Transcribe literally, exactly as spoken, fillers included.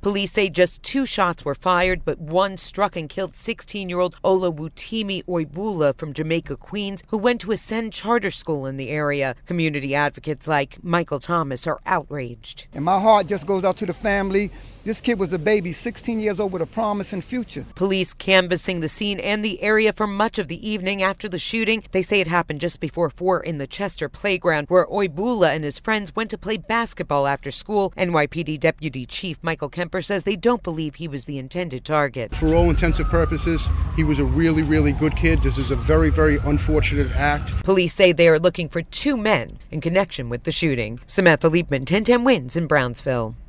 Police say just two shots were fired, but one struck and killed sixteen-year-old Olawutimi Oibula from Jamaica, Queens, who went to Ascend Charter School in the area. Community advocates like Michael Thomas are outraged. And my heart just goes out to the family. This kid was a baby, sixteen years old, with a promising future. Police canvassing the scene and the area for much of the evening after the shooting. They say it happened just before four in the Chester playground, where Oibula and his friends went to play basketball after school. N Y P D Deputy Chief Michael Kemper says they don't believe he was the intended target. For all intensive purposes, he was a really, really good kid. This is a very, very unfortunate act. Police say they are looking for two men in connection with the shooting. Samantha Liebman, ten ten Wins in Brownsville.